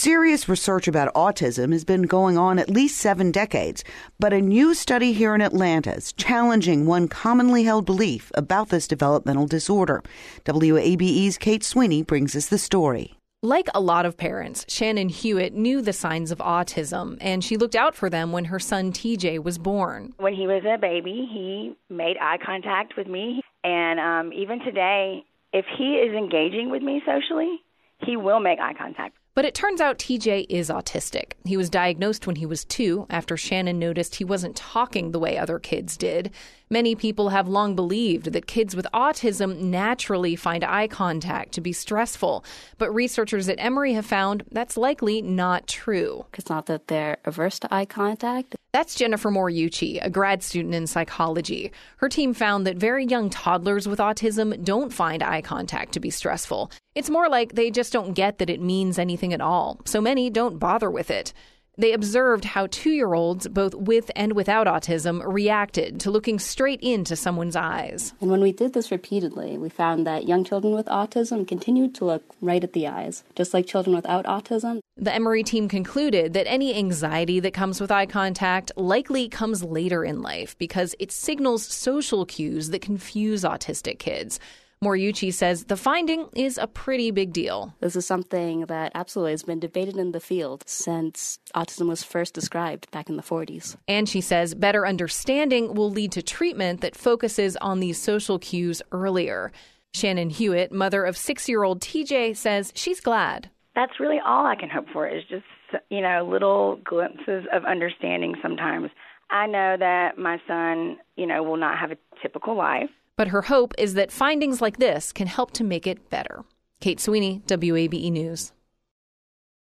Serious research about autism has been going on at least 7 decades, but a new study here in Atlanta is challenging one commonly held belief about this developmental disorder. WABE's Kate Sweeney brings us the story. Like a lot of parents, Shannon Hewitt knew the signs of autism, and she looked out for them when her son TJ was born. When he was a baby, he made eye contact with me, and even today, if he is engaging with me socially, he will make eye contact. But it turns out TJ is autistic. He was diagnosed when he was 2 after Shannon noticed he wasn't talking the way other kids did. Many people have long believed that kids with autism naturally find eye contact to be stressful. But researchers at Emory have found that's likely not true. It's not that they're averse to eye contact. That's Jennifer Moriucci, a grad student in psychology. Her team found that very young toddlers with autism don't find eye contact to be stressful. It's more like they just don't get that it means anything at all, so many don't bother with it. They observed how 2-year-olds, both with and without autism, reacted to looking straight into someone's eyes. And when we did this repeatedly, we found that young children with autism continued to look right at the eyes, just like children without autism. The Emory team concluded that any anxiety that comes with eye contact likely comes later in life because it signals social cues that confuse autistic kids. Moriucci says the finding is a pretty big deal. This is something that absolutely has been debated in the field since autism was first described back in the 40s. And she says better understanding will lead to treatment that focuses on these social cues earlier. Shannon Hewitt, mother of 6-year-old TJ, says she's glad. That's really all I can hope for is just, little glimpses of understanding sometimes. I know that my son, will not have a typical life. But her hope is that findings like this can help to make it better. Kate Sweeney, WABE News.